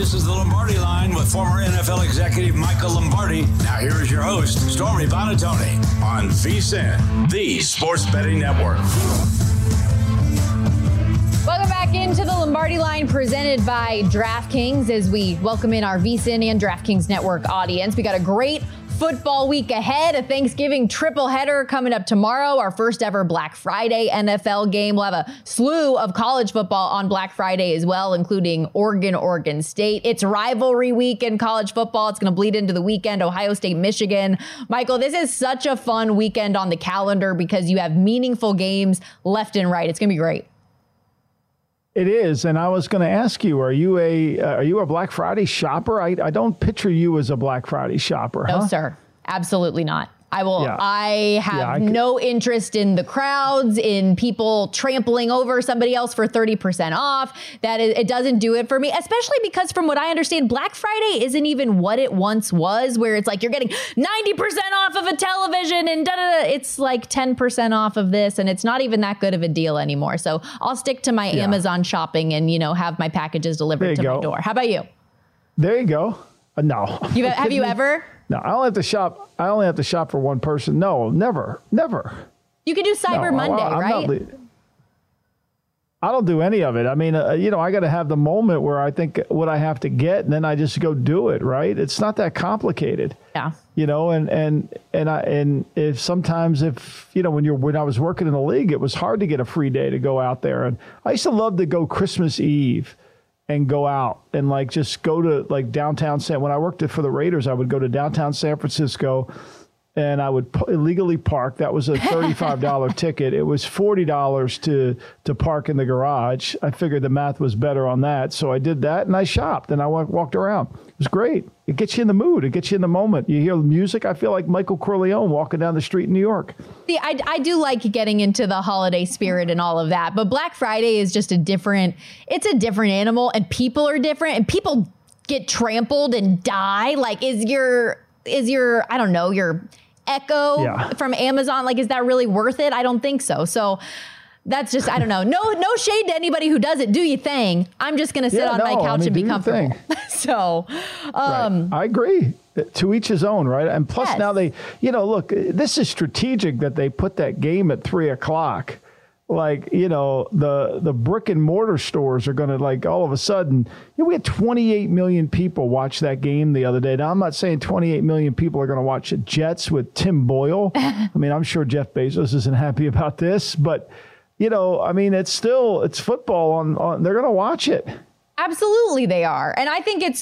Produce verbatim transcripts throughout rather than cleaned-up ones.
This is the Lombardi Line with former N F L executive Michael Lombardi. Now here is your host, Stormy Buonantony, on V S I N, the Sports Betting Network. Welcome back into the Lombardi Line presented by DraftKings as we welcome in our V S I N and DraftKings Network audience. We got a great football week ahead, a Thanksgiving triple header coming up tomorrow, our first ever Black Friday N F L game. We'll have a slew of college football on Black Friday as well, including Oregon, Oregon State. It's rivalry week in college football. It's going to bleed into the weekend, Ohio State, Michigan. Michael, this is such a fun weekend on the calendar because you have meaningful games left and right. It's going to be great. It is, and I was going to ask you: Are you a uh, are you a Black Friday shopper? I I don't picture you as a Black Friday shopper. No, huh? sir, absolutely not. I will. Yeah. I have yeah, I no interest in the crowds, in people trampling over somebody else for thirty percent off. That is, it doesn't do it for me, especially because from what I understand, Black Friday isn't even what it once was, where it's like you're getting ninety percent off of a television and da da da. It's like ten percent off of this, and it's not even that good of a deal anymore. So I'll stick to my yeah. Amazon shopping and, you know, have my packages delivered to go. my door. How about you? There you go. Uh, no. You, have you ever? No, I only have to shop. I only have to shop for one person. No, never, never. You could do Cyber no, Monday, I, right? Not, I don't do any of it. I mean, uh, you know, I got to have the moment where I think what I have to get, and then I just go do it. Right? It's not that complicated. Yeah. You know, and and and I and if sometimes if you know when you're when I was working in the league, it was hard to get a free day to go out there, and I used to love to go Christmas Eve and go out and like just go to like downtown San. When I worked for the Raiders, I would go to downtown San Francisco and I would p- illegally park. That was a thirty-five dollars ticket. It was forty dollars to to park in the garage. I figured the math was better on that. So I did that and I shopped and I w- walked around. It was great. It gets you in the mood. It gets you in the moment. You hear music. I feel like Michael Corleone walking down the street in New York. See, I, I do like getting into the holiday spirit and all of that, but Black Friday is just a different, it's a different animal and people are different and people get trampled and die. Like, is your, is your, I don't know, your Echo yeah. from Amazon, like, is that really worth it? I don't think so. So that's just, I don't know. No, no shade to anybody who does it. Do your thing. I'm just going to sit yeah, on no, my couch I mean, and be comfortable. so, um, right. I agree. To each his own, right? And plus yes. now they, you know, look, this is strategic that they put that game at three o'clock. Like, you know, the the brick and mortar stores are going to, like, all of a sudden, you know, we had twenty-eight million people watch that game the other day. Now, I'm not saying twenty-eight million people are going to watch the Jets with Tim Boyle. I mean, I'm sure Jeff Bezos isn't happy about this, but, you know, I mean, it's still, it's football on, on they're going to watch it. Absolutely they are. And I think it's,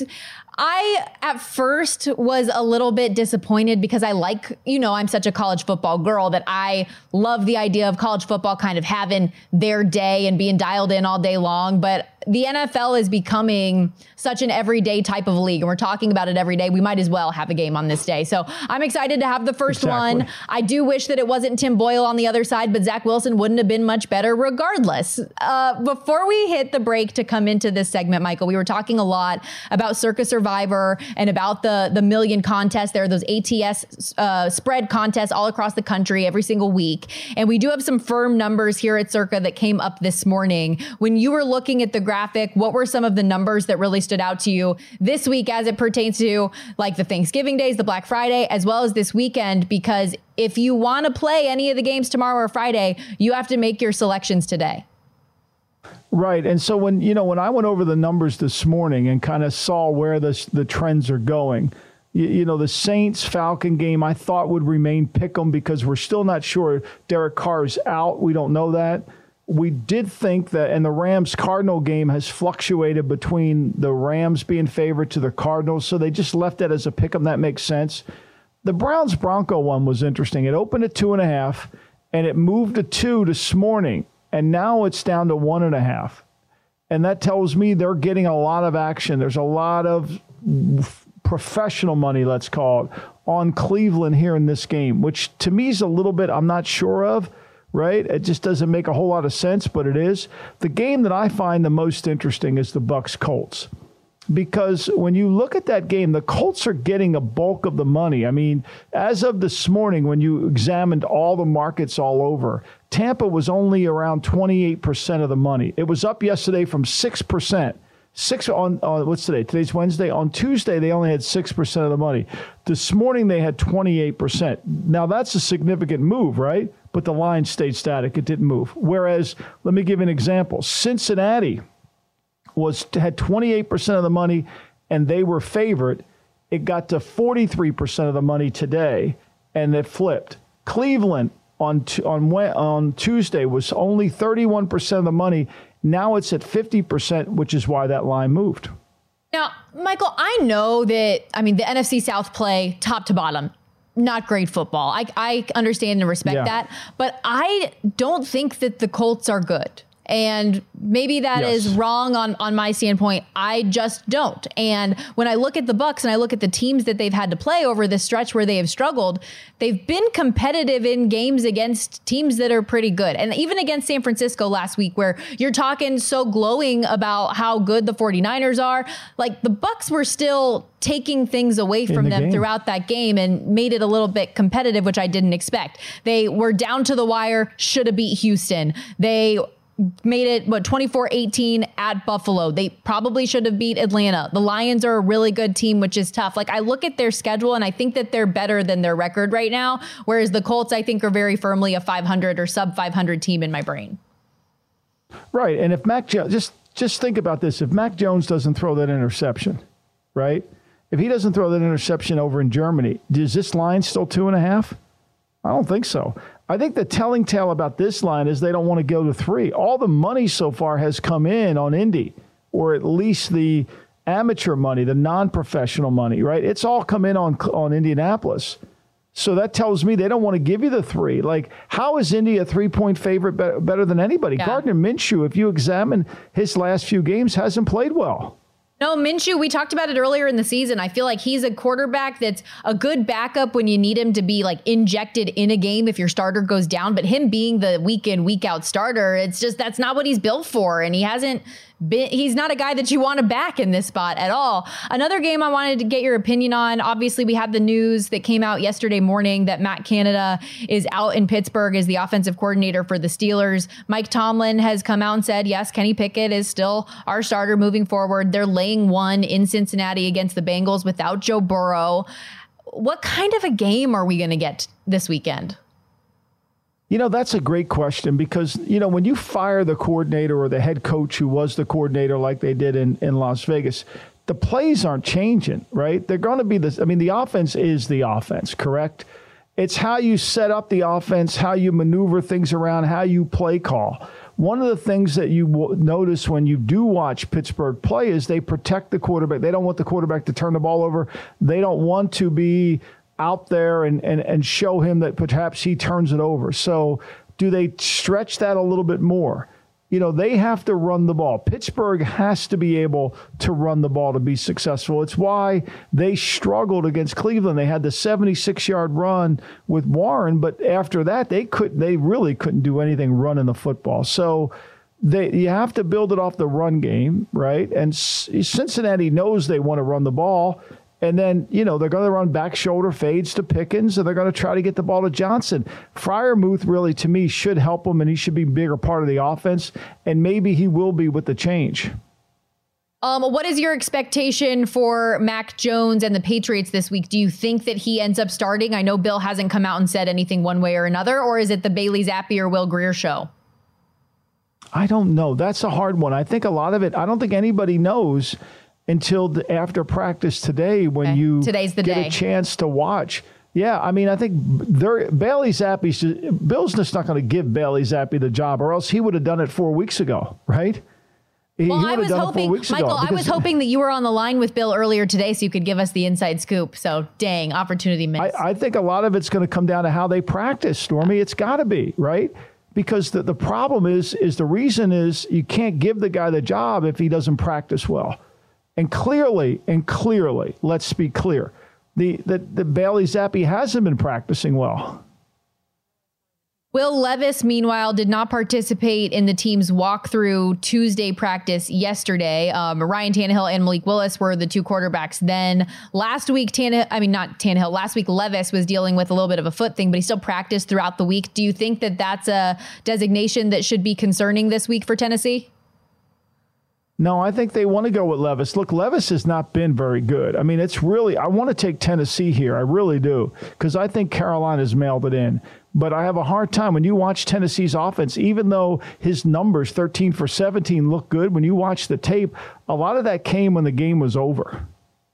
I at first was a little bit disappointed because I like, you know, I'm such a college football girl that I love the idea of college football kind of having their day and being dialed in all day long. But the N F L is becoming such an everyday type of league. And we're talking about it every day. We might as well have a game on this day. So I'm excited to have the first exactly. one. I do wish that it wasn't Tim Boyle on the other side, but Zach Wilson wouldn't have been much better regardless. Uh, before we hit the break to come into this segment, Michael, we were talking a lot about Circa Survivor and about the, the million contests. There are those A T S uh, spread contests all across the country every single week. And we do have some firm numbers here at Circa that came up this morning. When you were looking at the graphic, what were some of the numbers that really stood out to you this week as it pertains to like the Thanksgiving days, the Black Friday, as well as this weekend? Because if you want to play any of the games tomorrow or Friday, you have to make your selections today. Right. And so when, you know, when I went over the numbers this morning and kind of saw where the, the trends are going, you, you know, the Saints Falcon game I thought would remain pick'em because we're still not sure Derek Carr is out. We don't know that. We did think that, and the Rams-Cardinal game has fluctuated between the Rams being favored to the Cardinals, so they just left that as a pick'em. That makes sense. The Browns-Bronco one was interesting. It opened at two and a half, and it moved to two this morning, and now it's down to one and a half. And that tells me they're getting a lot of action. There's a lot of professional money, let's call it, on Cleveland here in this game, which to me is a little bit I'm not sure of. Right? It just doesn't make a whole lot of sense, but it is. The game that I find the most interesting is the Bucs-Colts. Because when you look at that game, the Colts are getting a bulk of the money. I mean, as of this morning, when you examined all the markets all over, Tampa was only around twenty-eight percent of the money. It was up yesterday from six percent Six on, on what's today? Today's Wednesday. On Tuesday, they only had six percent of the money. This morning, they had twenty-eight percent. Now, that's a significant move, right? But the line stayed static. It didn't move. Whereas, let me give you an example. Cincinnati was had twenty-eight percent of the money, and they were favored. It got to forty-three percent of the money today, and it flipped. Cleveland on on on Tuesday was only thirty-one percent of the money. Now it's at fifty percent, which is why that line moved. Now, Michael, I know that, I mean, the N F C South play top to bottom, not great football. I, I understand and respect yeah. that, but I don't think that the Colts are good. And maybe that yes. is wrong on, on my standpoint. I just don't. And when I look at the Bucs and I look at the teams that they've had to play over this stretch where they have struggled, they've been competitive in games against teams that are pretty good. And even against San Francisco last week, where you're talking so glowing about how good the 49ers are, like the Bucs were still taking things away from the them game. throughout that game and made it a little bit competitive, which I didn't expect. They were down to the wire, should have beat Houston. They made it, what, twenty-four eighteen at Buffalo. They probably should have beat Atlanta. The Lions are a really good team, which is tough. Like, I look at their schedule and I think that they're better than their record right now, whereas the Colts, I think, are very firmly a five hundred or sub five hundred team in my brain. Right. And if Mac Jones, just, just think about this. If Mac Jones doesn't throw that interception, right? If he doesn't throw that interception over in Germany, is this line still two and a half? I don't think so. I think the telling tale about this line is they don't want to go to three. All the money so far has come in on Indy, or at least the amateur money, the non-professional money, right? It's all come in on on Indianapolis. So that tells me they don't want to give you the three. Like, how is Indy a three-point favorite be- better than anybody? Yeah. Gardner Minshew, if you examine his last few games, hasn't played well. No, Minshew, we talked about it earlier in the season. I feel like he's a quarterback that's a good backup when you need him to be like injected in a game if your starter goes down. But him being the week in, week out starter, it's just, that's not what he's built for. And he hasn't been, he's not a guy that you want to back in this spot at all. Another game I wanted to get your opinion on. Obviously, we had the news that came out yesterday morning that Matt Canada is out in Pittsburgh as the offensive coordinator for the Steelers. Mike Tomlin has come out and said, yes, Kenny Pickett is still our starter moving forward. They're laying one in Cincinnati against the Bengals without Joe Burrow. What kind of a game are we going to get this weekend? You know, that's a great question because, you know, when you fire the coordinator or the head coach who was the coordinator like they did in, in Las Vegas, the plays aren't changing, right? They're going to be this. I mean, the offense is the offense, correct? It's how you set up the offense, how you maneuver things around, how you play call. One of the things that you will notice when you do watch Pittsburgh play is they protect the quarterback. They don't want the quarterback to turn the ball over. They don't want to be out there and, and, and show him that perhaps he turns it over. So do they stretch that a little bit more? You know, they have to run the ball. Pittsburgh has to be able to run the ball to be successful. It's why they struggled against Cleveland. They had the seventy-six yard run with Warren, but after that, they couldn't, they really couldn't do anything running the football. So they, you have to build it off the run game, right? And Cincinnati knows they want to run the ball. And then, you know, they're going to run back shoulder fades to Pickens, and they're going to try to get the ball to Johnson. Freiermuth really, to me, should help him, and he should be a bigger part of the offense. And maybe he will be with the change. Um, what is your expectation for Mac Jones and the Patriots this week? Do you think that he ends up starting? I know Bill hasn't come out and said anything one way or another, or is it the Bailey Zappi or Will Grier show? I don't know. That's a hard one. I think a lot of it, I don't think anybody knows until the, after practice today when okay. you Today's the get day. a chance to watch. Yeah, I mean, I think there, Bailey Zappi, Bill's just not going to give Bailey Zappi the job, or else he would have done it four weeks ago, right? He, well, he I was hoping, Michael, I was hoping that you were on the line with Bill earlier today so you could give us the inside scoop. So, dang, opportunity missed. I, I think a lot of it's going to come down to how they practice, Stormy. It's got to be, right? Because the, the problem is, is the reason is you can't give the guy the job if he doesn't practice well. And clearly, and clearly, let's be clear, the, the, the Bailey Zappi hasn't been practicing well. Will Levis, meanwhile, did not participate in the team's walkthrough Tuesday practice yesterday. Um, Ryan Tannehill and Malik Willis were the two quarterbacks. Then last week, Tannehill, I mean, not Tannehill, last week Levis was dealing with a little bit of a foot thing, but he still practiced throughout the week. Do you think that that's a designation that should be concerning this week for Tennessee? No, I think they want to go with Levis. Look, Levis has not been very good. I mean, it's really, I want to take Tennessee here. I really do, because I think Carolina's mailed it in. But I have a hard time when you watch Tennessee's offense, even though his numbers, thirteen for seventeen, look good. When you watch the tape, a lot of that came when the game was over.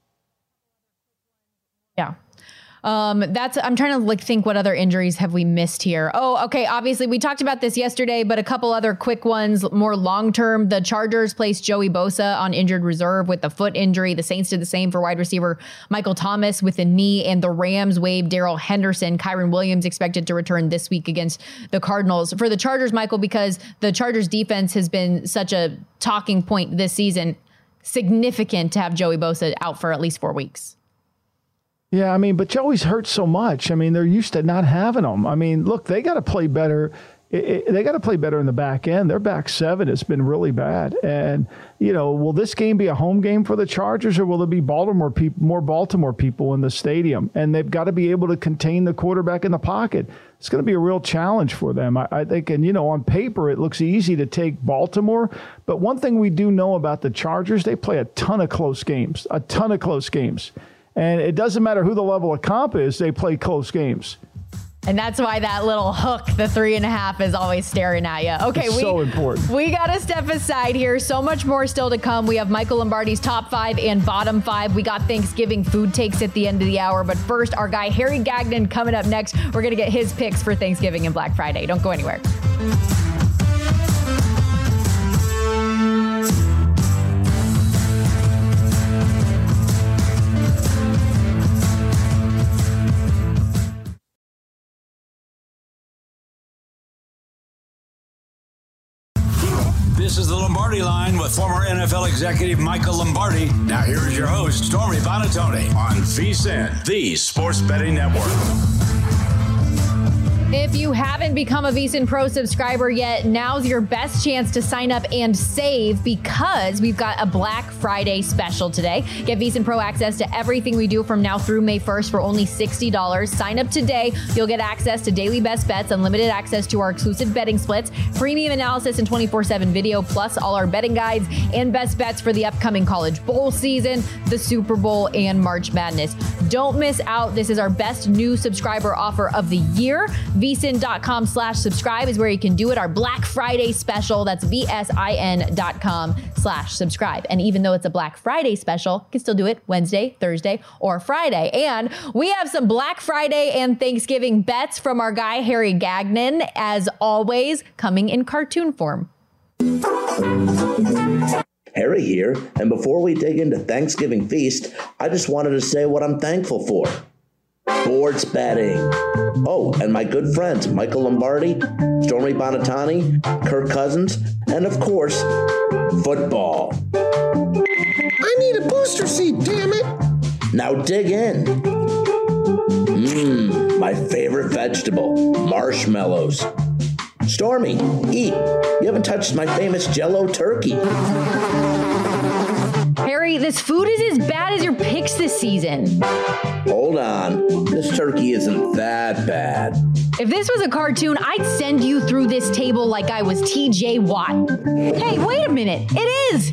Yeah. Um, that's, I'm trying to like think what other injuries have we missed here? Oh, okay. Obviously we talked about this yesterday, but a couple other quick ones, more long-term. The Chargers placed Joey Bosa on injured reserve with a foot injury. The Saints did the same for wide receiver Michael Thomas with a knee, and the Rams waived Darrell Henderson. Kyron Williams expected to return this week against the Cardinals. For the Chargers, Michael, because the Chargers defense has been such a talking point this season, significant to have Joey Bosa out for at least four weeks. Yeah, I mean, but Joey's hurt so much. I mean, they're used to not having him. I mean, look, they got to play better. It, it, they got to play better in the back end. Their back seven has been really bad. And, you know, will this game be a home game for the Chargers, or will there be Baltimore people, more Baltimore people in the stadium? And they've got to be able to contain the quarterback in the pocket. It's going to be a real challenge for them, I, I think. And, you know, on paper, it looks easy to take Baltimore. But one thing we do know about the Chargers, they play a ton of close games, a ton of close games. And it doesn't matter who the level of comp is, they play close games. And that's why that little hook, the three and a half, is always staring at you. Okay, it's we, so important. We got to step aside here. So much more still to come. We have Michael Lombardi's top five and bottom five. We got Thanksgiving food takes at the end of the hour. But first, our guy Harry Gagnon coming up next. We're going to get his picks for Thanksgiving and Black Friday. Don't go anywhere. This is the Lombardi Line with former N F L executive Michael Lombardi. Now here is your host, Stormy Buonantony, on VSiN, the Sports Betting Network. If you haven't become a VSiN Pro subscriber yet, now's your best chance to sign up and save, because we've got a Black Friday special today. Get VSiN Pro access to everything we do from now through May first for only sixty dollars. Sign up today. You'll get access to daily best bets, unlimited access to our exclusive betting splits, premium analysis and twenty-four seven video, plus all our betting guides and best bets for the upcoming college bowl season, the Super Bowl, and March Madness. Don't miss out. This is our best new subscriber offer of the year. VSiN.com slash subscribe is where you can do it. Our Black Friday special. That's V-S-I-N.com slash subscribe. And even though it's a Black Friday special, you can still do it Wednesday, Thursday, or Friday. And we have some Black Friday and Thanksgiving bets from our guy, Harry Gagnon, as always, coming in cartoon form. Harry here, and before we dig into Thanksgiving feast, I just wanted to say what I'm thankful for. Sports betting. Oh, and my good friends, Michael Lombardi, Stormy Buonantony, Kirk Cousins, and of course, football. I need a booster seat, damn it! Now dig in. Mmm, my favorite vegetable, marshmallows. Stormy, eat. You haven't touched my famous Jell-O turkey. Harry, this food is as bad as your picks this season. Hold on. This turkey isn't that bad. If this was a cartoon, I'd send you through this table like I was T J Watt. Hey, wait a minute. It is.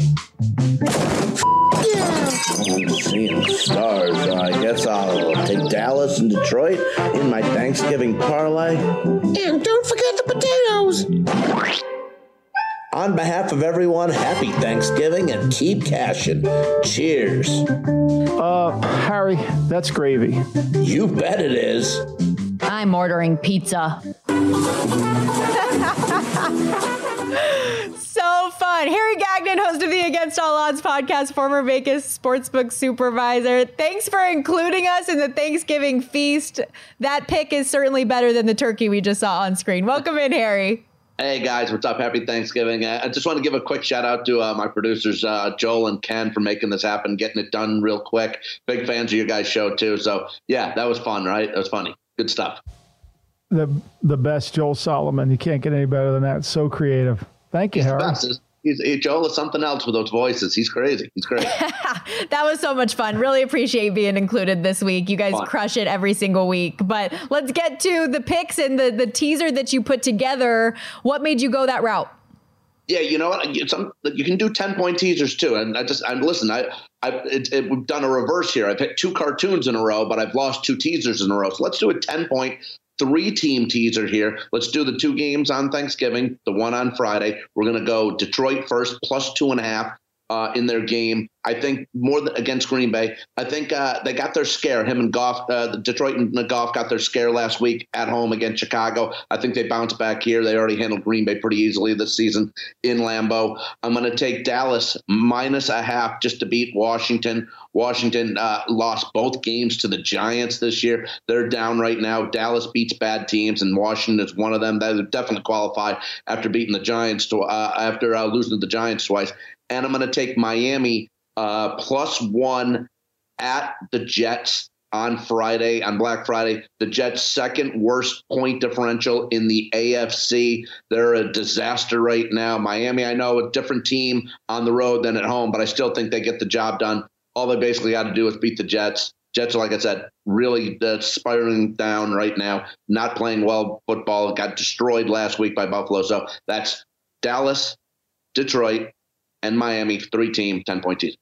I'm seeing stars. I guess I'll take Dallas and Detroit in my Thanksgiving parlay. And don't forget the potatoes. On behalf of everyone, happy Thanksgiving and keep cashing. Cheers. Uh, Harry, that's gravy. You bet it is. I'm ordering pizza. So fun. Harry Gagnon, host of the Against All Odds podcast, former Vegas sportsbook supervisor. Thanks for including us in the Thanksgiving feast. That pick is certainly better than the turkey we just saw on screen. Welcome in, Harry. Hey guys, what's up? Happy Thanksgiving. I just want to give a quick shout out to uh, my producers, uh, Joel and Ken, for making this happen, getting it done real quick. Big fans of your guys' show too. So yeah, that was fun, right? That was funny. Good stuff. The the best Joel Solomon. You can't get any better than that. So creative. Thank you, He's Harry. The best. He's, he, Joel is something else with those voices. He's crazy. He's great. That was so much fun. Really appreciate being included this week. You guys Fun. crush it every single week. But let's get to the picks and the, the teaser that you put together. What made you go that route? Yeah, you know what? Some you can do ten point teasers too, and I just I'm listen. I I it, it, we've done a reverse here. I've hit two cartoons in a row, but I've lost two teasers in a row. So let's do a ten point three team teaser here. Let's do the two games on Thanksgiving, the one on Friday. We're gonna go Detroit first, plus two and a half uh, in their game. I think more than against Green Bay. I think uh, they got their scare. Him and Goff, uh, Detroit and Goff got their scare last week at home against Chicago. I think they bounced back here. They already handled Green Bay pretty easily this season in Lambeau. I'm going to take Dallas minus a half just to beat Washington. Washington uh, lost both games to the Giants this year. They're down right now. Dallas beats bad teams, and Washington is one of them. That would definitely qualify after beating the Giants, to, uh, after uh, losing to the Giants twice. And I'm going to take Miami Uh, plus one at the Jets on Friday, on Black Friday. The Jets' second worst point differential in the A F C. They're a disaster right now. Miami, I know, a different team on the road than at home, but I still think they get the job done. All they basically got to do is beat the Jets. Jets, like I said, really uh, spiraling down right now, not playing well football. Got destroyed last week by Buffalo. So that's Dallas, Detroit, and Miami, three-team, ten-point team.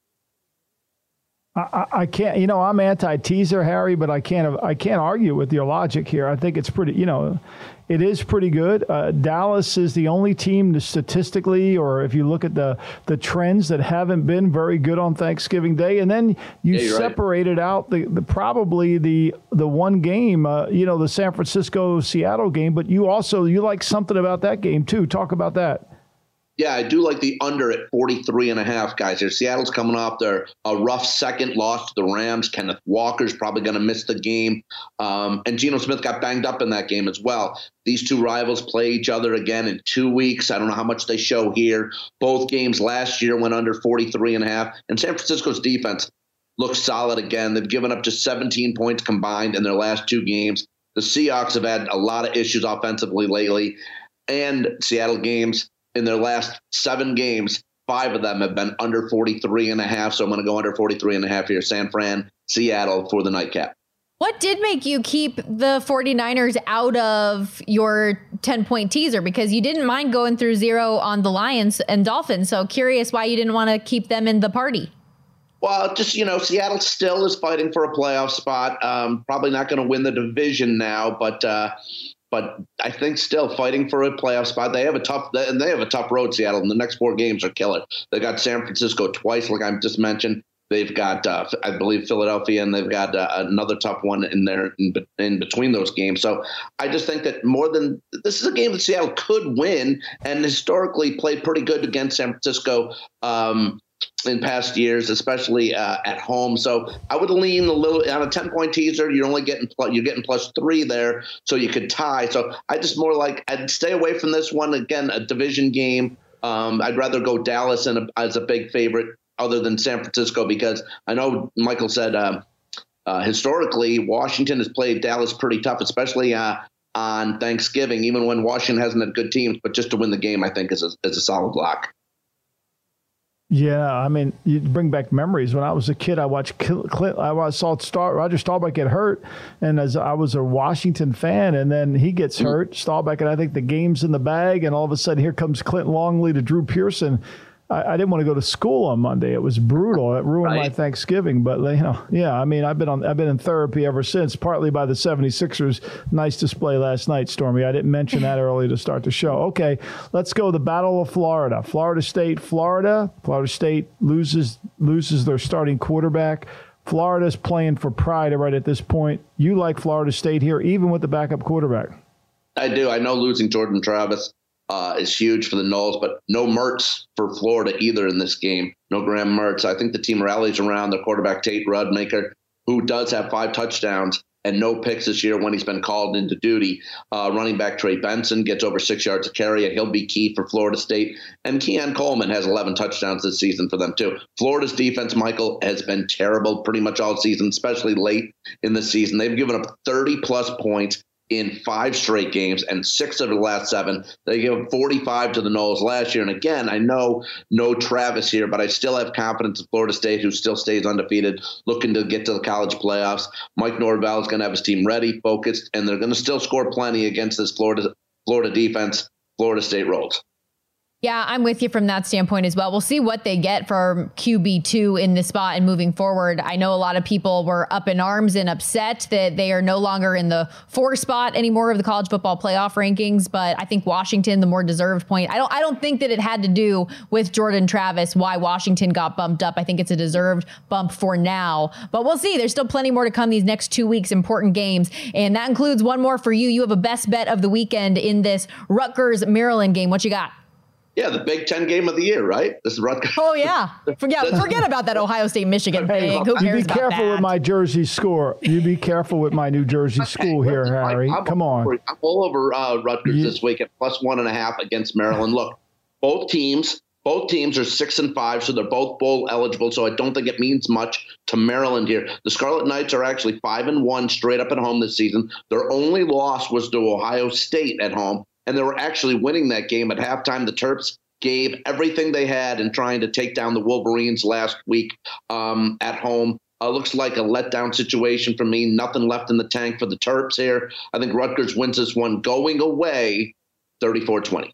I, I can't, you know, I'm anti-teaser, Harry, but I can't, I can't argue with your logic here. I think it's pretty, you know, it is pretty good. Uh, Dallas is the only team to statistically, or if you look at the the trends, that haven't been very good on Thanksgiving Day. And then you yeah, separated right. out the, the probably the the one game, uh, you know, the San Francisco Seattle game. But you also you like something about that game too. Talk about that. Yeah, I do like the under at forty-three and a half, guys. Here, Seattle's coming off their a rough second loss to the Rams. Kenneth Walker's probably going to miss the game. Um, and Geno Smith got banged up in that game as well. These two rivals play each other again in two weeks. I don't know how much they show here. Both games last year went under forty-three and a half. And San Francisco's defense looks solid again. They've given up just seventeen points combined in their last two games. The Seahawks have had a lot of issues offensively lately. And Seattle games, in their last seven games, five of them have been under forty-three and a half. So I'm going to go under forty-three and a half here. San Fran, Seattle for the nightcap. What did make you keep the 49ers out of your ten-point teaser? Because you didn't mind going through zero on the Lions and Dolphins. So curious why you didn't want to keep them in the party. Well, just, you know, Seattle still is fighting for a playoff spot. Um, probably not going to win the division now, but uh, but I think still fighting for a playoff spot. They have a tough and they have a tough road, Seattle, and the next four games are killer. They got San Francisco twice, like I just mentioned. They've got, uh, I believe, Philadelphia, and they've got uh, another tough one in there in, in between those games. So I just think that more than this is a game that Seattle could win, and historically played pretty good against San Francisco um, in past years, especially uh, at home. So I would lean a little on a ten-point teaser. You're only getting you're getting plus three there, so you could tie. So I just more like I'd stay away from this one. Again, a division game. Um, I'd rather go Dallas in a, as a big favorite, other than San Francisco, because I know Michael said uh, uh, historically Washington has played Dallas pretty tough, especially uh, on Thanksgiving, even when Washington hasn't had good teams. But just to win the game, I think is a, is a solid lock. Yeah, I mean, you bring back memories. When I was a kid, I watched Clint, I saw Star, Roger Staubach get hurt, and as I was a Washington fan, and then he gets hurt, Staubach, and I think the game's in the bag, and all of a sudden here comes Clint Longley to Drew Pearson. I, I didn't want to go to school on Monday. It was brutal. It ruined right. my Thanksgiving. But you know, yeah, I mean, I've been on, I've been in therapy ever since. Partly by the seventy-sixers. Nice display last night, Stormy. I didn't mention that early to start the show. Okay, let's go. The Battle of Florida. Florida State, Florida. Florida State loses loses their starting quarterback. Florida's playing for pride right at this point. You like Florida State here, even with the backup quarterback? I do. I know losing Jordan Travis Uh, is huge for the Noles, but no Mertz for Florida either in this game. No Graham Mertz. I think the team rallies around their quarterback, Tate Rodemaker, who does have five touchdowns and no picks this year when he's been called into duty. Uh, running back Trey Benson gets over six yards a carry, and he'll be key for Florida State. And Keon Coleman has eleven touchdowns this season for them, too. Florida's defense, Michael, has been terrible pretty much all season, especially late in the season. They've given up thirty-plus points in five straight games, and six of the last seven. They gave forty-five to the Noles last year. And again, I know no Travis here, but I still have confidence in Florida State, who still stays undefeated, looking to get to the college playoffs. Mike Norvell is going to have his team ready, focused, and they're going to still score plenty against this Florida Florida defense. Florida State rolls. Yeah, I'm with you from that standpoint as well. We'll see what they get for Q B two in this spot and moving forward. I know a lot of people were up in arms and upset that they are no longer in the four spot anymore of the college football playoff rankings, but I think Washington, the more deserved point. I don't I don't think that it had to do with Jordan Travis, why Washington got bumped up. I think it's a deserved bump for now, but we'll see. There's still plenty more to come these next two weeks, important games, and that includes one more for you. You have a best bet of the weekend in this Rutgers-Maryland game. What you got? Yeah, the Big Ten game of the year, right? This is Rutgers. Oh, yeah. Forget, forget about that Ohio State-Michigan thing. Who cares you be about careful that? with my Jersey score. You be careful with my New Jersey school here, Harry. I'm Come on. Over, I'm all over uh, Rutgers You, this week at plus one and a half against Maryland. Look, both teams, both teams are six and five, so they're both bowl eligible. So I don't think it means much to Maryland here. The Scarlet Knights are actually five and one straight up at home this season. Their only loss was to Ohio State at home, and they were actually winning that game at halftime. The Terps gave everything they had in trying to take down the Wolverines last week um, at home. Uh, looks like a letdown situation for me. Nothing left in the tank for the Terps here. I think Rutgers wins this one going away thirty-four twenty.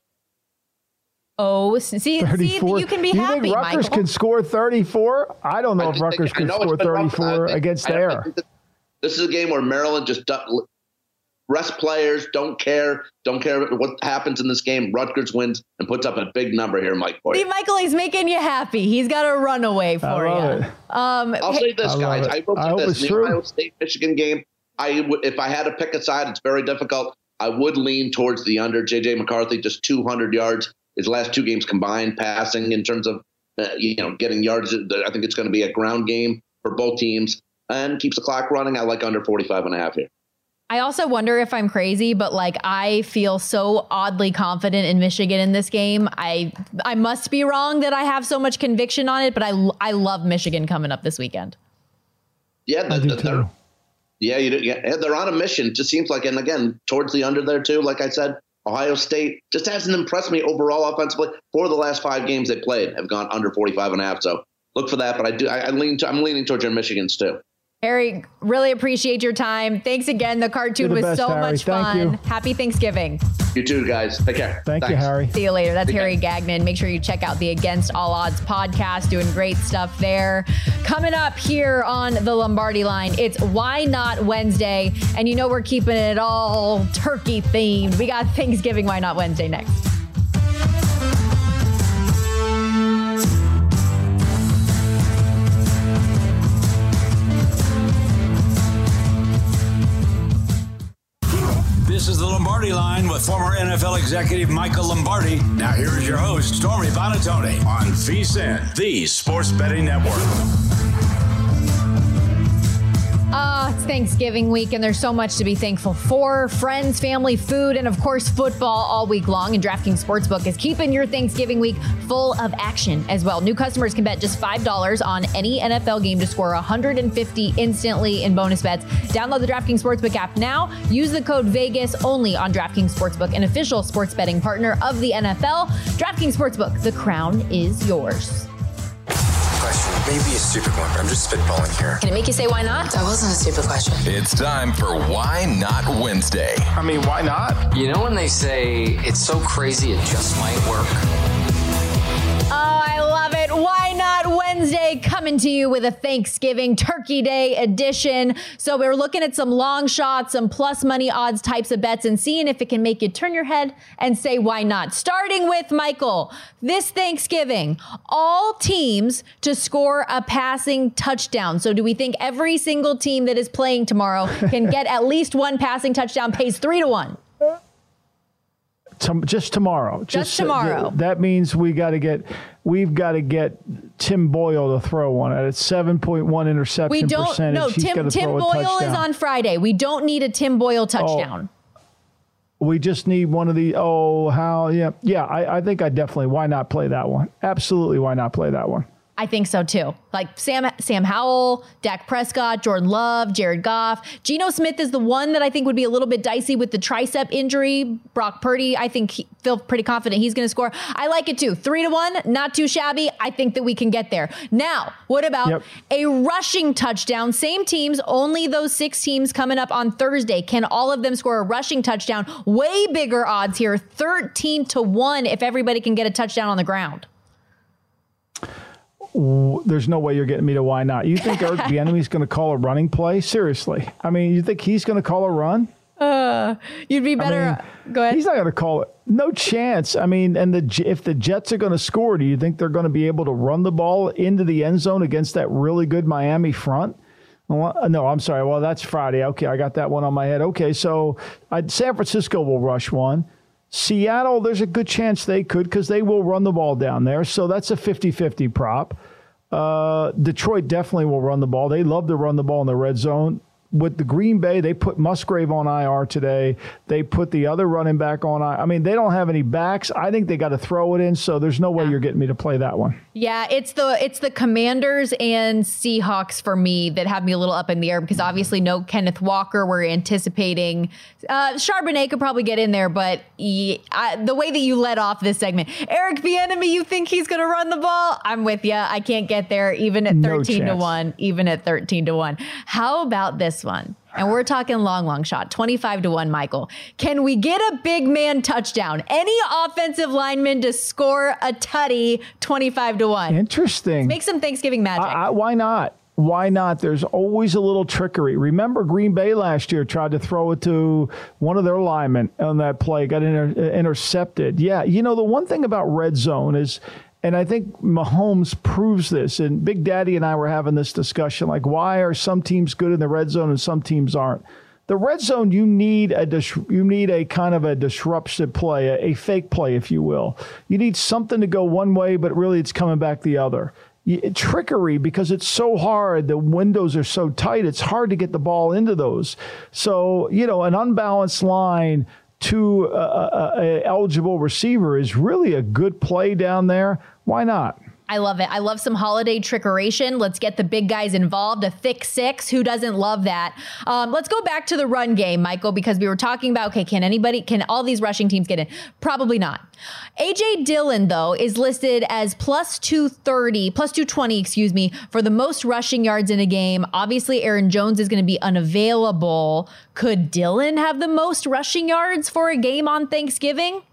Oh, see, see, you can be you happy, think Rutgers Michael. can score thirty-four? I don't know I if Rutgers think, can score thirty-four think, against I, there. I think this is a game where Maryland just does, rest players, don't care, don't care what happens in this game. Rutgers wins and puts up a big number here, Mike. For See, you. Michael, he's making you happy. He's got a runaway for I love you. it. Um, I'll hey, say this, I guys. love it. I will I say hope this. it's The true. Ohio State-Michigan game, I would, if I had to pick a side, it's very difficult. I would lean towards the under. J J McCarthy, just two hundred yards. His last two games combined passing in terms of, uh, you know, getting yards. I think it's going to be a ground game for both teams and keeps the clock running. I like under forty-five and a half here. I also wonder if I'm crazy, but like I feel so oddly confident in Michigan in this game. I I must be wrong that I have so much conviction on it, but I I love Michigan coming up this weekend. Yeah, the, I do the, they're, too. yeah, you, yeah, they're on a mission. It just seems like, and again, towards the under there too. Like I said, Ohio State just hasn't impressed me overall offensively. Four of the last five games they played have gone under forty-five and a half. So look for that. But I do, I, I lean, to, I'm leaning towards your Michigans too. Harry, really appreciate your time. Thanks again. The cartoon You're the was best, so Harry. much Thank fun. you. Happy Thanksgiving. You too, guys. Take care. Thank Thanks. you, Harry. See you later. That's Take Harry care. Gagnon. Make sure you check out the Against All Odds podcast, doing great stuff there. Coming up here on the Lombardi Line, it's Why Not Wednesday. And you know we're keeping it all turkey themed. We got Thanksgiving Why Not Wednesday next. This is the Lombardi Line with former N F L executive Michael Lombardi. Now here is your host, Stormy Bonatoni, on VSiN, the Sports Betting Network. Uh, it's Thanksgiving week, and there's so much to be thankful for. Friends, family, food, and of course, football all week long. And DraftKings Sportsbook is keeping your Thanksgiving week full of action as well. New customers can bet just five dollars on any N F L game to score one hundred fifty instantly in bonus bets. Download the DraftKings Sportsbook app now. Use the code VEGAS only on DraftKings Sportsbook, an official sports betting partner of the N F L. DraftKings Sportsbook, the crown is yours. Question, maybe a stupid one, but I'm just spitballing here. Can it make you say why not? That wasn't a stupid question. It's time for Why Not Wednesday. I mean, why not? You know when they say it's so crazy it just might work? Oh, I love it. Why Not Wednesday, coming to you with a Thanksgiving Turkey Day edition. So we're looking at some long shots, some plus money odds types of bets, and seeing if it can make you turn your head and say why not. Starting with Michael, this Thanksgiving, all teams to score a passing touchdown. So do we think every single team that is playing tomorrow can get at least one passing touchdown, pays three to one? Tom, just tomorrow. Just tomorrow. Uh, that means we got to get, we've got to get Tim Boyle to throw one at a seven point one interception We don't. percentage. No, He's Tim. gotta Tim throw a Boyle is touchdown. on Friday. We don't need a Tim Boyle touchdown. We just need one of the, oh, how, yeah. Yeah, I, I think I definitely, why not play that one? Absolutely, why not play that one? I think so too. Like Sam Sam Howell, Dak Prescott, Jordan Love, Jared Goff. Geno Smith is the one that I think would be a little bit dicey with the tricep injury. Brock Purdy, I think he, feel pretty confident he's going to score. I like it too. Three to one, not too shabby. I think that we can get there. Now, what about yep. a rushing touchdown? Same teams, only those six teams coming up on Thursday. Can all of them score a rushing touchdown? Way bigger odds here, thirteen to one if everybody can get a touchdown on the ground. There's no way you're getting me to why not. You think Eric Bieniemy's going to call a running play? Seriously. I mean, you think he's going to call a run? Uh, you'd be better. I mean, Go ahead. He's not going to call it. No chance. I mean, and the if the Jets are going to score, do you think they're going to be able to run the ball into the end zone against that really good Miami front? Well, no, I'm sorry. Well, that's Friday. Okay, I got that one on my head. Okay, so I'd, San Francisco will rush one. Seattle, there's a good chance they could because they will run the ball down there. So that's a fifty-fifty prop. Uh, Detroit definitely will run the ball. They love to run the ball in the red zone. With the Green Bay, they put Musgrave on I R today. They put the other running back on I R. I mean, they don't have any backs. I think they got to throw it in, so there's no way you're getting me to play that one. Yeah, it's the it's the Commanders and Seahawks for me that have me a little up in the air because obviously no Kenneth Walker. We're anticipating uh, Charbonnet could probably get in there, but he, I, the way that you led off this segment, Eric Bieniemy, you think he's going to run the ball? I'm with you. I can't get there even at thirteen to one, even at thirteen to one. How about this one? And we're talking long, long shot, twenty-five to one, Michael. Can we get a big man touchdown? Any offensive lineman to score a tutty, twenty-five to one? Interesting. Let's make some Thanksgiving magic. I, I, why not? Why not? There's always a little trickery. Remember Green Bay last year tried to throw it to one of their linemen on that play, got inter- intercepted. Yeah, you know, the one thing about red zone is, and I think Mahomes proves this, and Big Daddy and I were having this discussion, like why are some teams good in the red zone and some teams aren't? The red zone, you need a dis- you need a kind of a disruptive play, a, a fake play, if you will. You need something to go one way, but really it's coming back the other. You, trickery, because it's so hard, the windows are so tight, it's hard to get the ball into those. So, you know, an unbalanced line to a, a, a eligible receiver is really a good play down there. Why not? I love it. I love some holiday trickeration. Let's get the big guys involved. A thick six. Who doesn't love that? Um, let's go back to the run game, Michael, because we were talking about, okay, can anybody, can all these rushing teams get in? Probably not. A J Dillon, though, is listed as plus two thirty, plus two twenty, excuse me, for the most rushing yards in a game. Obviously, Aaron Jones is going to be unavailable. Could Dillon have the most rushing yards for a game on Thanksgiving?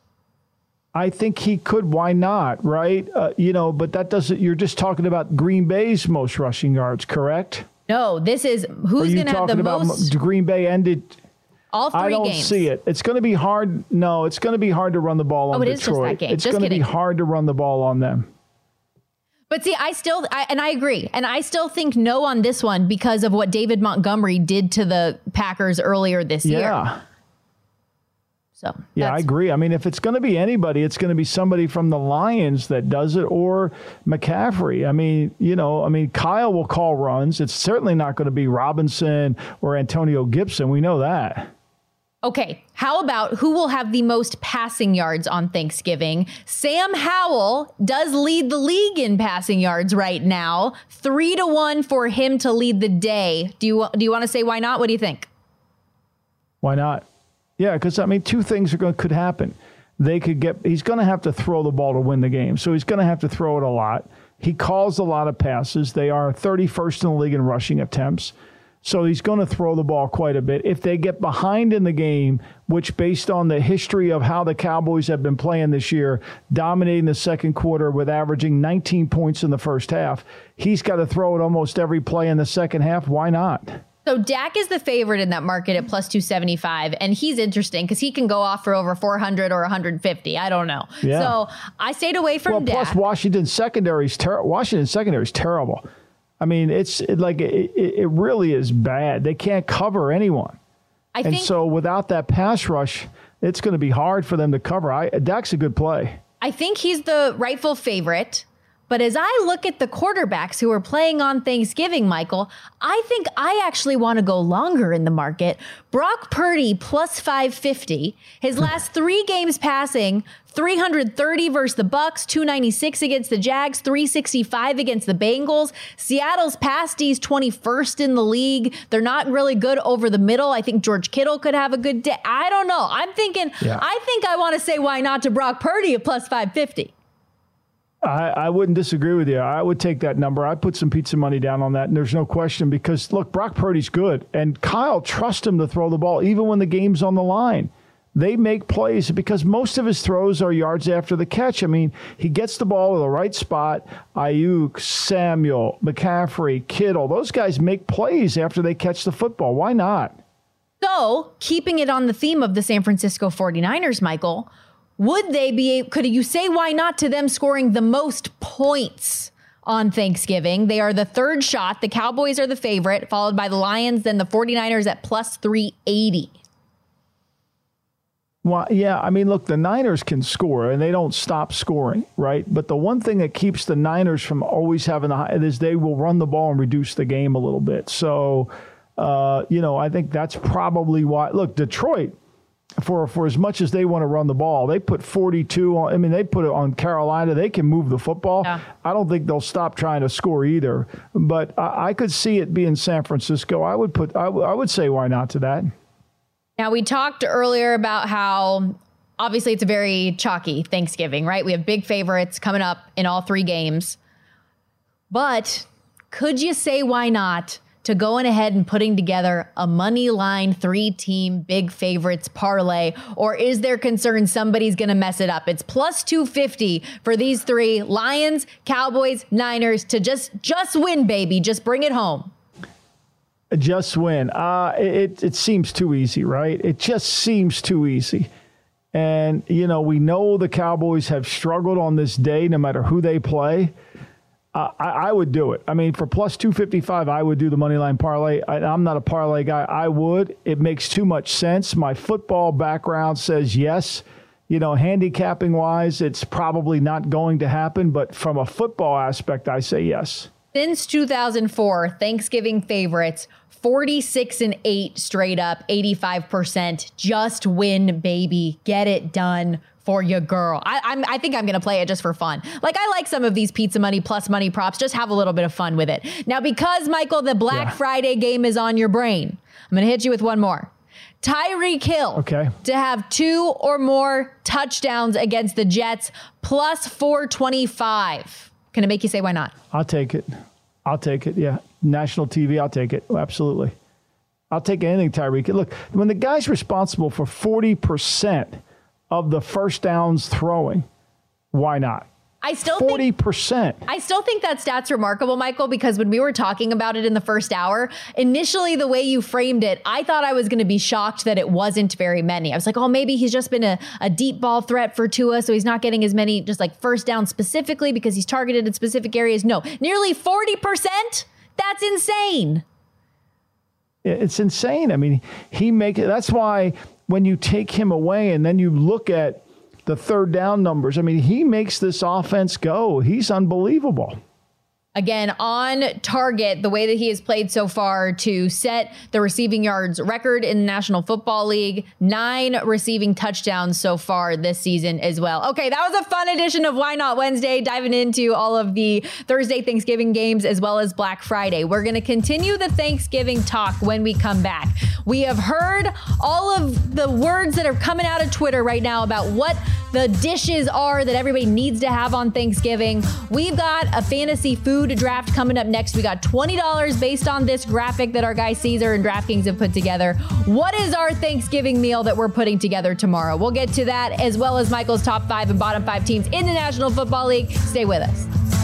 I think he could. Why not? Right? Uh, you know, but that doesn't, you're just talking about Green Bay's most rushing yards, correct? No, this is who's going to have the about most. Green Bay ended. All three I don't games. see it. It's going to be hard. No, it's going to be hard to run the ball on oh, it Detroit. Is just that game. It's just going to kidding. be hard to run the ball on them. But see, I still, I, and I agree, and I still think no on this one because of what David Montgomery did to the Packers earlier this yeah. year. Yeah. So yeah, I agree. I mean, if it's going to be anybody, it's going to be somebody from the Lions that does it, or McCaffrey. I mean, you know, I mean, Kyle will call runs. It's certainly not going to be Robinson or Antonio Gibson. We know that. Okay, how about who will have the most passing yards on Thanksgiving? Sam Howell does lead the league in passing yards right now. Three to one for him to lead the day. Do you do you want to say why not? What do you think? Why not? Yeah, because, I mean, two things are going could happen. They could get, he's going to have to throw the ball to win the game, so he's going to have to throw it a lot. He calls a lot of passes. They are thirty-first in the league in rushing attempts, so he's going to throw the ball quite a bit. If they get behind in the game, which based on the history of how the Cowboys have been playing this year, dominating the second quarter with averaging nineteen points in the first half, he's got to throw it almost every play in the second half. Why not? So Dak is the favorite in that market at plus two seventy-five, and he's interesting because he can go off for over four hundred or one hundred fifty. I don't know. Yeah. So I stayed away from well, Dak. Plus, Washington's secondary is ter- Washington's secondary is terrible. I mean, it's it, like it, it really is bad. They can't cover anyone. I and think, so without that pass rush, it's going to be hard for them to cover. I, Dak's a good play. I think he's the rightful favorite. But as I look at the quarterbacks who are playing on Thanksgiving, Michael, I think I actually want to go longer in the market. Brock Purdy plus five fifty. His last three games passing, three hundred thirty versus the Bucks, two ninety-six against the Jags, three sixty-five against the Bengals. Seattle's pass D's twenty-first in the league. They're not really good over the middle. I think George Kittle could have a good day. I don't know. I'm thinking, yeah. I think I want to say why not to Brock Purdy at plus five fifty. I, I wouldn't disagree with you. I would take that number. I'd put some pizza money down on that, and there's no question because, look, Brock Purdy's good, and Kyle trusts him to throw the ball even when the game's on the line. They make plays because most of his throws are yards after the catch. I mean, he gets the ball to the right spot. Ayuk, Samuel, McCaffrey, Kittle, those guys make plays after they catch the football. Why not? So, keeping it on the theme of the San Francisco forty-niners, Michael, would they be, could you say why not to them scoring the most points on Thanksgiving? They are the third shot. The Cowboys are the favorite, followed by the Lions, then the forty-niners at plus three eighty. Well, yeah, I mean, look, the Niners can score, and they don't stop scoring, right? But the one thing that keeps the Niners from always having the high is they will run the ball and reduce the game a little bit. So, uh, you know, I think that's probably why. Look, Detroit, For for as much as they want to run the ball, they put forty-two on. I mean, they put it on Carolina. They can move the football. Yeah. I don't think they'll stop trying to score either. But I, I could see it being San Francisco. I would put. I, w- I would say why not to that. Now, we talked earlier about how obviously it's a very chalky Thanksgiving, right? We have big favorites coming up in all three games. But could you say why not to going ahead and putting together a money line three-team big favorites parlay? Or is there concern somebody's going to mess it up? It's plus two fifty for these three, Lions, Cowboys, Niners, to just just win, baby. Just bring it home. Just win. Uh, it, it seems too easy, right? It just seems too easy. And, you know, we know the Cowboys have struggled on this day no matter who they play. Uh, I, I would do it. I mean, for plus two fifty-five, I would do the money line parlay. I, I'm not a parlay guy. I would. It makes too much sense. My football background says yes. You know, handicapping wise, it's probably not going to happen. But from a football aspect, I say yes. Since two thousand four, Thanksgiving favorites, forty-six and eight straight up, eighty-five percent. Just win, baby. Get it done for your girl. I, I'm, I think I'm going to play it just for fun. Like, I like some of these pizza money plus money props. Just have a little bit of fun with it. Now, because, Michael, the Black yeah. Friday game is on your brain, I'm going to hit you with one more. Tyreek Hill okay. to have two or more touchdowns against the Jets, plus four twenty-five. Can it make you say why not? I'll take it. I'll take it, yeah. National T V, I'll take it. Absolutely. I'll take anything, Tyreek. Look, when the guy's responsible for forty percent of the first downs throwing, why not? I still forty percent. Think, I still think that stat's remarkable, Michael, because when we were talking about it in the first hour, initially the way you framed it, I thought I was going to be shocked that it wasn't very many. I was like, oh, maybe he's just been a, a deep ball threat for Tua, so he's not getting as many just like first down specifically because he's targeted in specific areas. No, nearly forty percent? That's insane. It's insane. I mean, he make it. That's why when you take him away and then you look at the third down numbers, I mean, he makes this offense go. He's unbelievable. Again, on target, the way that he has played so far to set the receiving yards record in the National Football League, nine receiving touchdowns so far this season as well. Okay, that was a fun edition of Why Not Wednesday, diving into all of the Thursday Thanksgiving games as well as Black Friday. We're going to continue the Thanksgiving talk when we come back. We have heard all of the words that are coming out of Twitter right now about what the dishes are that everybody needs to have on Thanksgiving. We've got a fantasy food draft coming up next. We got twenty dollars based on this graphic that our guy Caesar and DraftKings have put together. What is our Thanksgiving meal that we're putting together tomorrow? We'll get to that as well as Michael's top five and bottom five teams in the National Football League. Stay with us.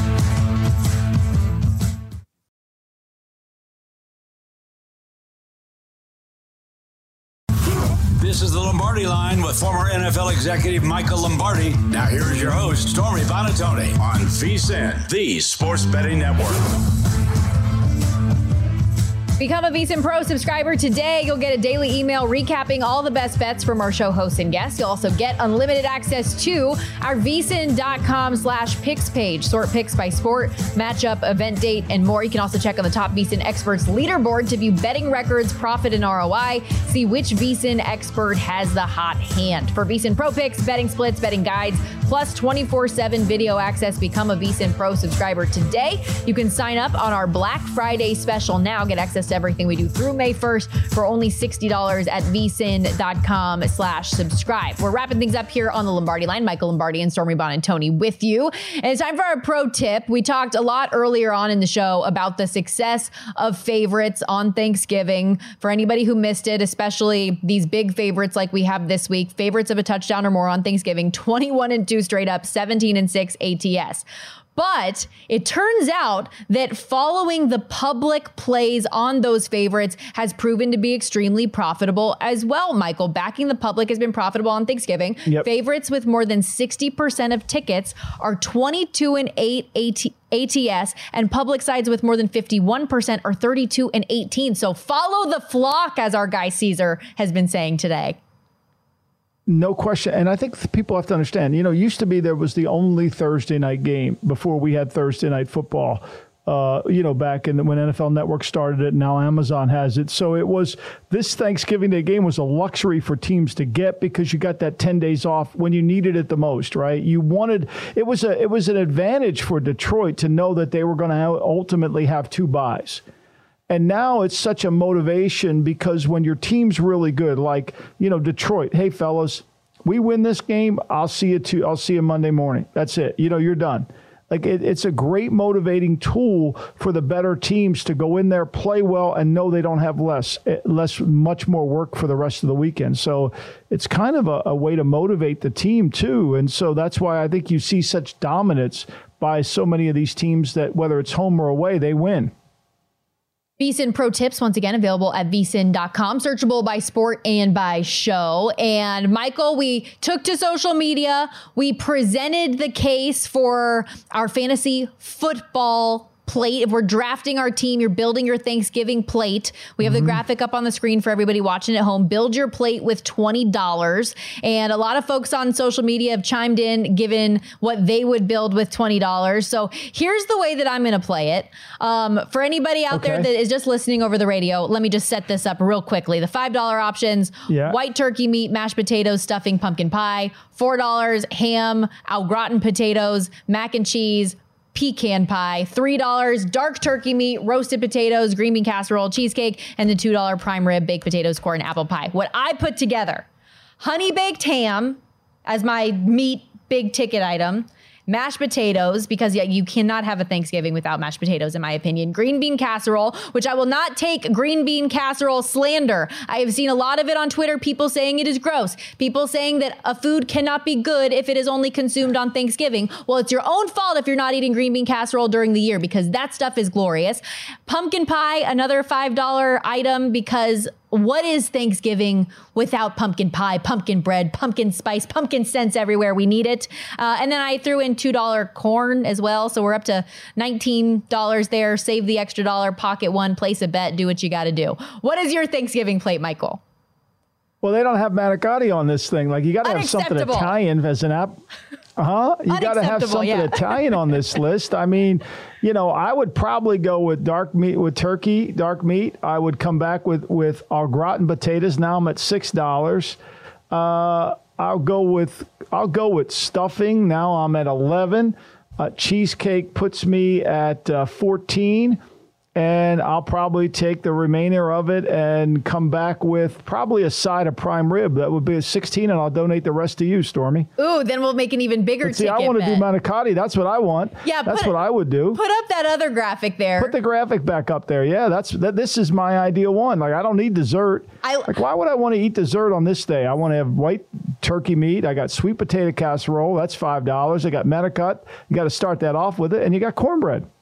This is the Lombardi Line with former N F L executive Michael Lombardi. Now here is your host, Stormy Buonantony, on VSiN, the Sports Betting Network. Become a VSiN Pro subscriber today. You'll get a daily email recapping all the best bets from our show hosts and guests. You'll also get unlimited access to our VSiN.com slash picks page. Sort picks by sport, matchup, event date, and more. You can also check on the top VSiN experts leaderboard to view betting records, profit, and R O I. See which VSiN expert has the hot hand. For VSiN Pro picks, betting splits, betting guides, plus twenty-four seven video access. Become a VSiN Pro subscriber today. You can sign up on our Black Friday special now. Get access to everything we do through May first for only sixty dollars at vsin.com slash subscribe. We're wrapping things up here on the Lombardi line. Michael Lombardi and Stormy Buonantony with you. And it's time for our pro tip. We talked a lot earlier on in the show about the success of favorites on Thanksgiving. For anybody who missed it, especially these big favorites like we have this week, favorites of a touchdown or more on Thanksgiving, twenty-one and two straight up, seventeen and six A T S. But it turns out that following the public plays on those favorites has proven to be extremely profitable as well, Michael. Backing the public has been profitable on Thanksgiving. Yep. Favorites with more than sixty percent of tickets are twenty-two and eight A T S, and public sides with more than fifty-one percent are thirty-two and eighteen. So follow the flock, as our guy Caesar has been saying today. No question. And I think people have to understand, you know, used to be there was the only Thursday night game before we had Thursday night football, uh, you know, back in when N F L Network started it. Now Amazon has it. So it was this Thanksgiving Day game was a luxury for teams to get because you got that ten days off when you needed it the most. Right. You wanted it was a it was an advantage for Detroit to know that they were going to ultimately have two buys. And now it's such a motivation because when your team's really good, like, you know, Detroit, hey, fellas, we win this game. I'll see you to, I'll see you Monday morning. That's it. You know, you're done. Like it, it's a great motivating tool for the better teams to go in there, play well, and know they don't have less, less, much more work for the rest of the weekend. So it's kind of a, a way to motivate the team too. And so that's why I think you see such dominance by so many of these teams that whether it's home or away, they win. VSiN Pro Tips, once again, available at V S I N dot com, searchable by sport and by show. And Michael, we took to social media. We presented the case for our fantasy football plate. If we're drafting our team, you're building your Thanksgiving plate. We have mm-hmm. the graphic up on the screen for everybody watching at home. Build your plate with twenty dollars. And a lot of folks on social media have chimed in, given what they would build with twenty dollars. So here's the way that I'm going to play it. Um, for anybody out okay. there that is just listening over the radio, let me just set this up real quickly. The five dollar options, yeah. white turkey meat, mashed potatoes, stuffing, pumpkin pie. four dollars, ham, au gratin potatoes, mac and cheese, pecan pie. Three dollars, dark turkey meat, roasted potatoes, green bean casserole, cheesecake, and the two dollar prime rib, baked potatoes, corn, apple pie. What I put together, honey baked ham as my meat big ticket item, mashed potatoes, because yeah, you cannot have a Thanksgiving without mashed potatoes, in my opinion. Green bean casserole, which I will not take green bean casserole slander. I have seen a lot of it on Twitter, people saying it is gross. People saying that a food cannot be good if it is only consumed on Thanksgiving. Well, it's your own fault if you're not eating green bean casserole during the year, because that stuff is glorious. Pumpkin pie, another five dollar item, because what is Thanksgiving without pumpkin pie, pumpkin bread, pumpkin spice, pumpkin scents everywhere? We need it. Uh, and then I threw in two dollar corn as well. So we're up to nineteen dollars there. Save the extra dollar, pocket one, place a bet, do what you got to do. What is your Thanksgiving plate, Michael? Well, they don't have manicotti on this thing. Like, you got to have something Italian as an app. Uh-huh. You got to have something yeah. Italian on this list. I mean, you know, I would probably go with dark meat, with turkey, dark meat. I would come back with, with au gratin potatoes. Now I'm at six dollars. Uh, I'll go with, I'll go with stuffing. Now I'm at eleven. Uh, cheesecake puts me at uh, fourteen. And I'll probably take the remainder of it and come back with probably a side of prime rib. That would be a sixteen, and I'll donate the rest to you, Stormy. Ooh, then we'll make an even bigger but see, ticket I want to bet. do manicotti. That's what I want. Yeah, that's put, what I would do. Put up that other graphic there. Put the graphic back up there. Yeah, that's that. This is my ideal one. Like, I don't need dessert. I, like, why would I want to eat dessert on this day? I want to have white turkey meat. I got sweet potato casserole. That's five dollars. I got manicotti. You got to start that off with it, and you got cornbread.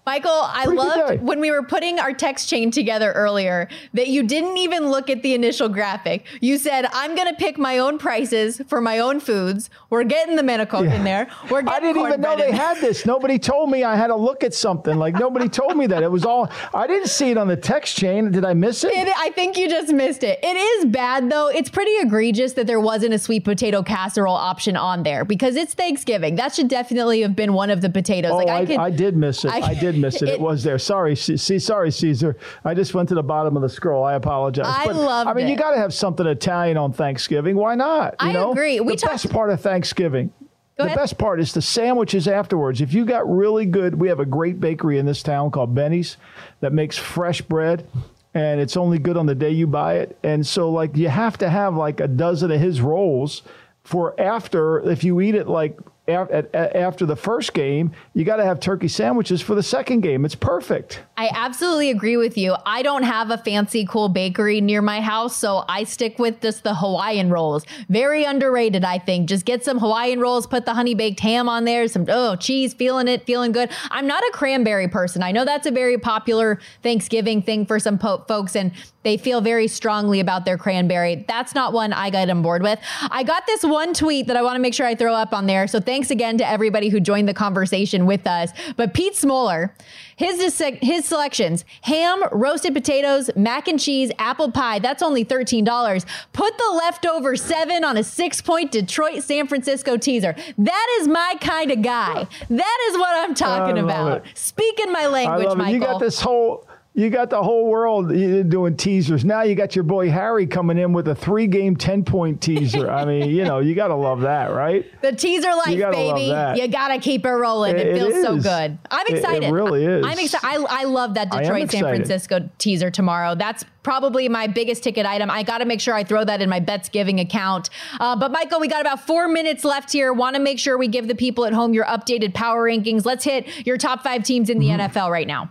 Michael, I Pretty good day. loved when we were putting our text chain together earlier that you didn't even look at the initial graphic. You said, I'm going to pick my own prices for my own foods. We're getting the Menico Yeah. in there. We're getting I didn't even know cornbread they in had this. Nobody told me I had to look at something. Like, nobody told me that. It was all, I didn't see it on the text chain. Did I miss it? It, I think you just missed it. It is bad, though. It's pretty egregious that there wasn't a sweet potato casserole option on there because it's Thanksgiving. That should definitely have been one of the potatoes. Oh, like I, I, could, I did miss it. I- I, did miss it. it. It was there. Sorry, C- see, sorry, Caesar. I just went to the bottom of the scroll. I apologize. I but, loved I mean, it. you got to have something Italian on Thanksgiving. Why not? You I know? agree. We the talked- best part of Thanksgiving. Go the ahead. best part is the sandwiches afterwards. If you got really good, we have a great bakery in this town called Benny's that makes fresh bread. And it's only good on the day you buy it. And so, like, you have to have like a dozen of his rolls for after, if you eat it like af- at, at, after the first game, you got to have turkey sandwiches for the second game. It's perfect. I absolutely agree with you. I don't have a fancy, cool bakery near my house, so I stick with just the Hawaiian rolls. Very underrated, I think. Just get some Hawaiian rolls, put the honey baked ham on there, some oh cheese, feeling it, feeling good. I'm not a cranberry person. I know that's a very popular Thanksgiving thing for some po- folks, and they feel very strongly about their cranberry. That's not one I got on board with. I got this one tweet that I want to make sure I throw up on there. So thanks again to everybody who joined the conversation with us. But Pete Smoller, his his selections: ham, roasted potatoes, mac and cheese, apple pie. That's only thirteen dollars. Put the leftover seven on a six-point Detroit San Francisco teaser. That is my kind of guy. That is what I'm talking I love about. it. Speaking my language, I love it. Michael. You got this whole. You got the whole world doing teasers. Now you got your boy Harry coming in with a three-game, ten-point teaser. I mean, you know, you got to love that, right? The teaser life, You gotta love baby. that. You got to keep it rolling. It, It- it feels so is. good. I'm It- it excited. really is. I'm excited. I, I love that I am Detroit San excited. Francisco teaser tomorrow. That's probably my biggest ticket item. I got to make sure I throw that in my Bets Giving account. Uh, but Michael, we got about four minutes left here. Want to make sure we give the people at home your updated power rankings. Let's hit your top five teams in the Mm-hmm. N F L right now.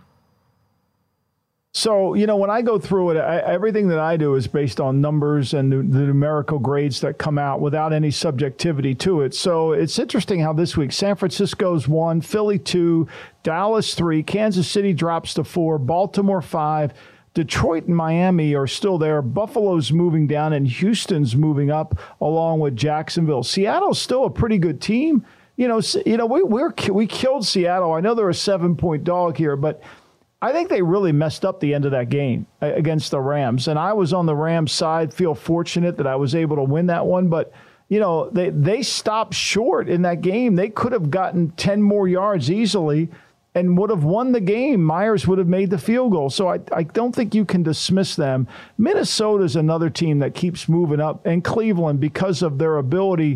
So, you know, when I go through it, I, everything that I do is based on numbers and the, the numerical grades that come out without any subjectivity to it. So it's interesting how this week San Francisco's one, Philly two, Dallas three, Kansas City drops to four, Baltimore five, Detroit and Miami are still there. Buffalo's moving down and Houston's moving up along with Jacksonville. Seattle's still a pretty good team. You know, you know, we we're, we killed Seattle. I know they're a seven-point dog here, but I think they really messed up the end of that game against the Rams. And I was on the Rams side, feel fortunate that I was able to win that one. But, you know, they, they stopped short in that game. They could have gotten ten more yards easily and would have won the game. Myers would have made the field goal. So I, I don't think you can dismiss them. Minnesota's another team that keeps moving up, and Cleveland, because of their ability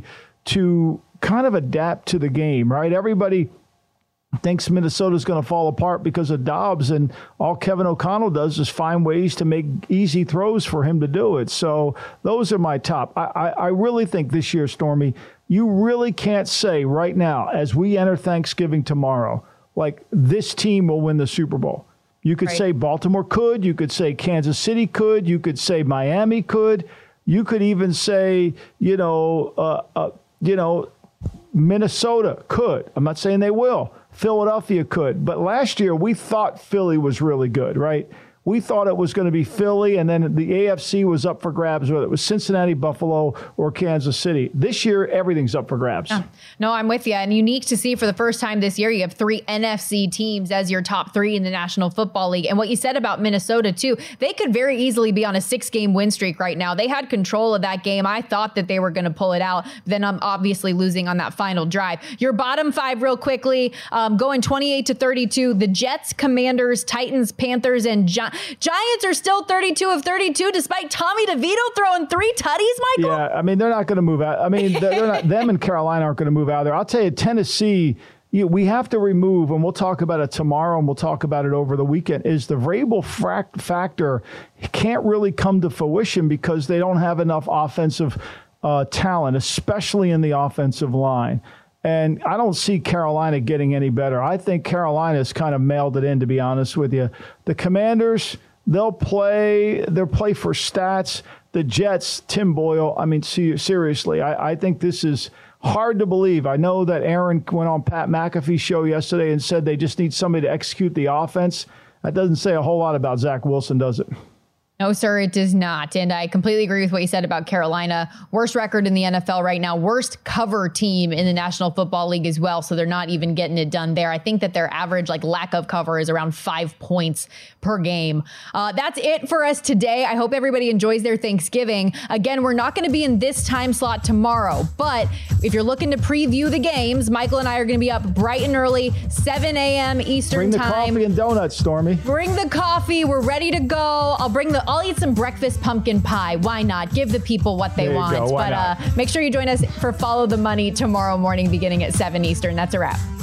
to kind of adapt to the game, right? Everybody thinks Minnesota's going to fall apart because of Dobbs, and all Kevin O'Connell does is find ways to make easy throws for him to do it. So those are my top. I, I, I really think this year, Stormy, you really can't say right now, as we enter Thanksgiving tomorrow, like this team will win the Super Bowl. You could Right. say Baltimore could. You could say Kansas City could. You could say Miami could. You could even say, you know, uh, uh, you know, Minnesota could. I'm not saying they will. Philadelphia could. But last year, we thought Philly was really good, right? We thought it was going to be Philly, and then the A F C was up for grabs, whether it was Cincinnati, Buffalo, or Kansas City. This year, everything's up for grabs. Yeah. No, I'm with you. And unique to see for the first time this year, you have three N F C teams as your top three in the National Football League. And what you said about Minnesota, too, they could very easily be on a six-game win streak right now. They had control of that game. I thought that they were going to pull it out. Then I'm obviously losing on that final drive. Your bottom five real quickly, um, going twenty-eight to thirty-two. The Jets, Commanders, Titans, Panthers, and Gi- Giants are still thirty-two of thirty-two, despite Tommy DeVito throwing three tutties, Michael. Yeah, I mean, they're not going to move out. I mean, they're they're not, them and Carolina aren't going to move out there. I'll tell you, Tennessee, you, we have to remove, and we'll talk about it tomorrow, and we'll talk about it over the weekend, is the Vrabel frac- factor can't really come to fruition because they don't have enough offensive uh, talent, especially in the offensive line. And I don't see Carolina getting any better. I think Carolina's kind of mailed it in, to be honest with you. The Commanders, they'll play, they'll play for stats. The Jets, Tim Boyle, I mean, see, seriously, I, I think this is hard to believe. I know that Aaron went on Pat McAfee's show yesterday and said they just need somebody to execute the offense. That doesn't say a whole lot about Zach Wilson, does it? No, sir, it does not. And I completely agree with what you said about Carolina. Worst record in the N F L right now. Worst cover team in the National Football League as well. So they're not even getting it done there. I think that their average like lack of cover is around five points per game. Uh, that's it for us today. I hope everybody enjoys their Thanksgiving. Again, we're not going to be in this time slot tomorrow. But if you're looking to preview the games, Michael and I are going to be up bright and early, seven a.m. Eastern Bring the time. coffee and donuts, Stormy. Bring the coffee. We're ready to go. I'll bring the I'll eat some breakfast pumpkin pie. Why not? Give the people what they There you want. go. Why But uh, make sure you join us for Follow the Money tomorrow morning beginning at seven Eastern. That's a wrap.